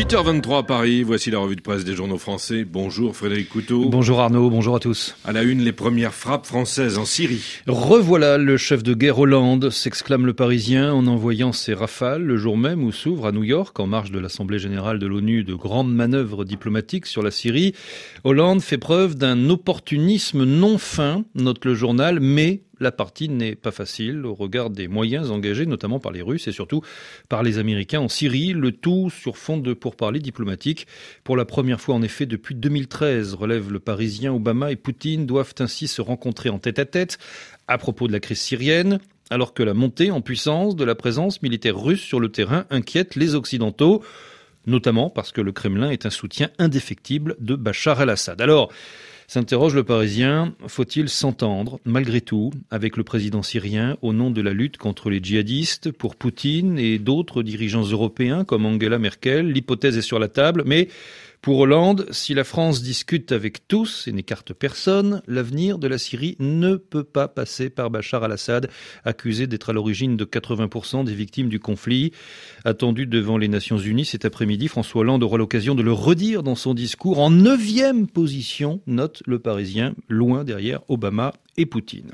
8h23 à Paris, voici la revue de presse des journaux français. Bonjour Frédéric Couteau. Bonjour Arnaud, bonjour à tous. À la une, les premières frappes françaises en Syrie. Revoilà le chef de guerre Hollande, s'exclame le Parisien en envoyant ses rafales le jour même où s'ouvre à New York, en marge de l'Assemblée générale de l'ONU, de grandes manœuvres diplomatiques sur la Syrie. Hollande fait preuve d'un opportunisme non fin, note le journal, mais la partie n'est pas facile au regard des moyens engagés, notamment par les Russes et surtout par les Américains en Syrie, le tout sur fond de pourparlers diplomatiques. Pour la première fois en effet depuis 2013, relève le Parisien, Obama et Poutine doivent ainsi se rencontrer en tête-à-tête à propos de la crise syrienne, alors que la montée en puissance de la présence militaire russe sur le terrain inquiète les Occidentaux, notamment parce que le Kremlin est un soutien indéfectible de Bachar el-Assad. Alors, s'interroge le Parisien, faut-il s'entendre, malgré tout, avec le président syrien au nom de la lutte contre les djihadistes? Pour Poutine et d'autres dirigeants européens comme Angela Merkel, l'hypothèse est sur la table, mais pour Hollande, si la France discute avec tous et n'écarte personne, l'avenir de la Syrie ne peut pas passer par Bachar el-Assad, accusé d'être à l'origine de 80% des victimes du conflit. Attendu devant les Nations Unies cet après-midi, François Hollande aura l'occasion de le redire dans son discours en 9e position, note le Parisien, loin derrière Obama et Poutine.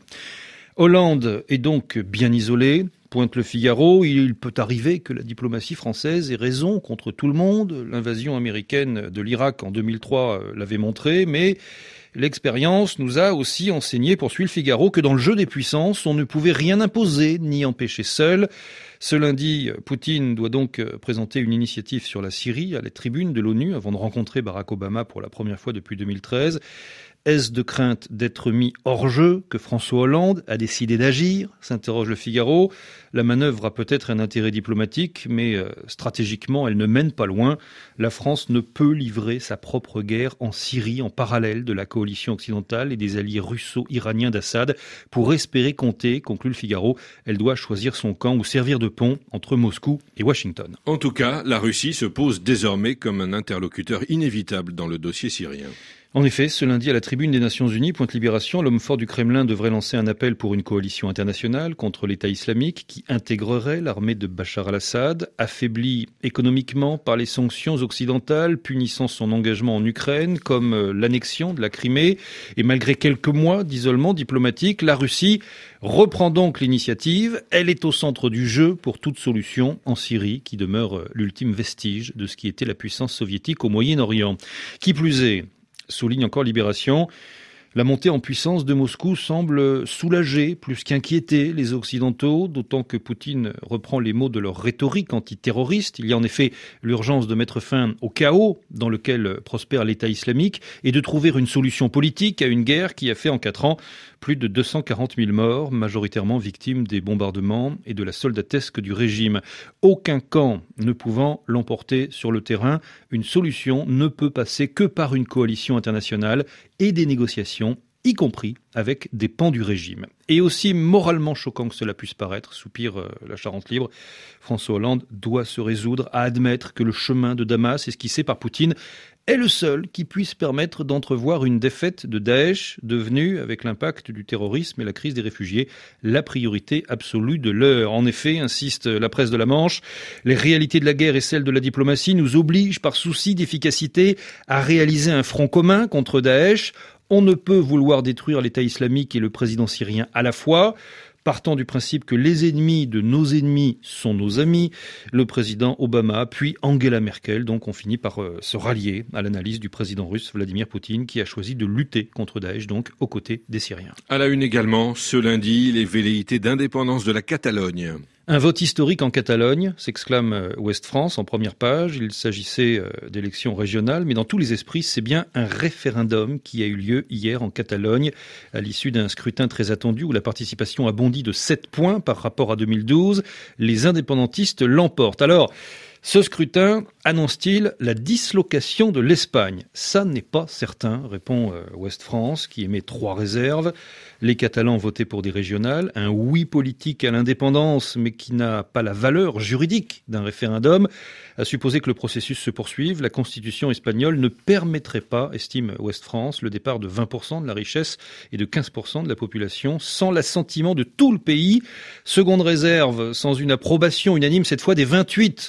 Hollande est donc bien isolé, pointe le Figaro. Il peut arriver que la diplomatie française ait raison contre tout le monde. L'invasion américaine de l'Irak en 2003 l'avait montré, mais l'expérience nous a aussi enseigné, poursuit le Figaro, que dans le jeu des puissances, on ne pouvait rien imposer ni empêcher seul. Ce lundi, Poutine doit donc présenter une initiative sur la Syrie à la tribune de l'ONU avant de rencontrer Barack Obama pour la première fois depuis 2013. Est-ce de crainte d'être mis hors jeu que François Hollande a décidé d'agir, s'interroge le Figaro. La manœuvre a peut-être un intérêt diplomatique, mais stratégiquement, elle ne mène pas loin. La France ne peut livrer sa propre guerre en Syrie en parallèle de la coalition occidentale et des alliés russo-iraniens d'Assad. Pour espérer compter, conclut le Figaro, elle doit choisir son camp ou servir de pont entre Moscou et Washington. En tout cas, la Russie se pose désormais comme un interlocuteur inévitable dans le dossier syrien. En effet, ce lundi à la tribune des Nations Unies, pointe Libération, l'homme fort du Kremlin devrait lancer un appel pour une coalition internationale contre l'État islamique qui intégrerait l'armée de Bachar el-Assad, affaibli économiquement par les sanctions occidentales punissant son engagement en Ukraine, comme l'annexion de la Crimée. Et malgré quelques mois d'isolement diplomatique, la Russie reprend donc l'initiative. Elle est au centre du jeu pour toute solution en Syrie, qui demeure l'ultime vestige de ce qui était la puissance soviétique au Moyen-Orient. Qui plus est, souligne encore Libération, la montée en puissance de Moscou semble soulager plus qu'inquiéter les Occidentaux, d'autant que Poutine reprend les mots de leur rhétorique antiterroriste. Il y a en effet l'urgence de mettre fin au chaos dans lequel prospère l'État islamique et de trouver une solution politique à une guerre qui a fait en 4 ans plus de 240 000 morts, majoritairement victimes des bombardements et de la soldatesque du régime. Aucun camp ne pouvant l'emporter sur le terrain, une solution ne peut passer que par une coalition internationale et des négociations, y compris avec des pans du régime. Et aussi moralement choquant que cela puisse paraître, soupire la Charente libre, François Hollande doit se résoudre à admettre que le chemin de Damas, esquissé par Poutine, est le seul qui puisse permettre d'entrevoir une défaite de Daesh, devenue, avec l'impact du terrorisme et la crise des réfugiés, la priorité absolue de l'heure. En effet, insiste la presse de la Manche, les réalités de la guerre et celles de la diplomatie nous obligent, par souci d'efficacité, à réaliser un front commun contre Daesh. On ne peut vouloir détruire l'État islamique et le président syrien à la fois. Partant du principe que les ennemis de nos ennemis sont nos amis, le président Obama puis Angela Merkel donc ont fini par se rallier à l'analyse du président russe Vladimir Poutine qui a choisi de lutter contre Daesh donc aux côtés des Syriens. À la une également, ce lundi, les velléités d'indépendance de la Catalogne. Un vote historique en Catalogne, s'exclame Ouest France en première page. Il s'agissait d'élections régionales, mais dans tous les esprits, c'est bien un référendum qui a eu lieu hier en Catalogne, à l'issue d'un scrutin très attendu où la participation a bondi de 7 points par rapport à 2012. Les indépendantistes l'emportent. Alors, ce scrutin annonce-t-il la dislocation de l'Espagne? Ça n'est pas certain, répond Ouest France, qui émet 3 réserves. Les Catalans votaient pour des régionales, un oui politique à l'indépendance, mais qui n'a pas la valeur juridique d'un référendum. À supposer que le processus se poursuive, la constitution espagnole ne permettrait pas, estime Ouest France, le départ de 20% de la richesse et de 15% de la population sans l'assentiment de tout le pays. Seconde réserve, sans une approbation unanime cette fois des 28 que Madrid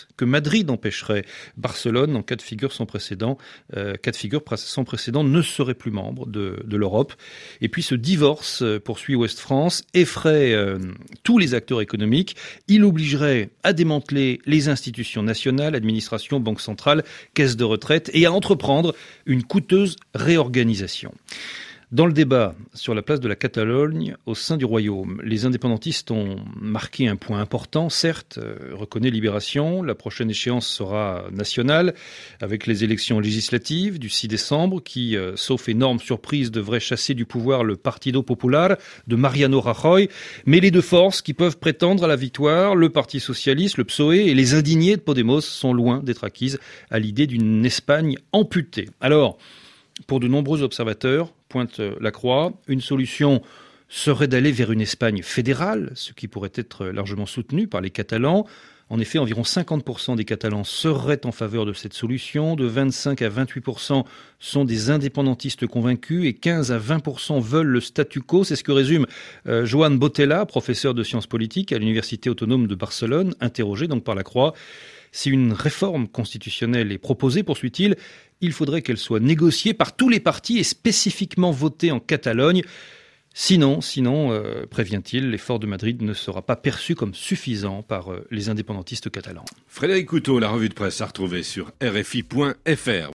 Madrid empêcherait Barcelone en cas de figure sans précédent. Sans précédent ne serait plus membre de l'Europe. Et puis ce divorce, poursuit Ouest France, effraie tous les acteurs économiques. Il obligerait à démanteler les institutions nationales, administration, banque centrale, caisse de retraite et à entreprendre une coûteuse réorganisation. Dans le débat sur la place de la Catalogne au sein du Royaume, les indépendantistes ont marqué un point important. Certes, reconnaît Libération, la prochaine échéance sera nationale, avec les élections législatives du 6 décembre, qui, sauf énorme surprise, devraient chasser du pouvoir le Partido Popular de Mariano Rajoy. Mais les deux forces qui peuvent prétendre à la victoire, le Parti Socialiste, le PSOE et les indignés de Podemos, sont loin d'être acquises à l'idée d'une Espagne amputée. Alors, pour de nombreux observateurs, pointe la croix, une solution serait d'aller vers une Espagne fédérale, ce qui pourrait être largement soutenu par les Catalans. En effet, environ 50% des Catalans seraient en faveur de cette solution, de 25 à 28% sont des indépendantistes convaincus et 15 à 20% veulent le statu quo. C'est ce que résume Joan Botella, professeur de sciences politiques à l'Université autonome de Barcelone, interrogé donc par la croix. Si une réforme constitutionnelle est proposée, poursuit-il, il faudrait qu'elle soit négociée par tous les partis et spécifiquement votée en Catalogne. Sinon, prévient-il, l'effort de Madrid ne sera pas perçu comme suffisant par les indépendantistes catalans. Frédéric Couteau, la revue de presse à retrouver sur rfi.fr.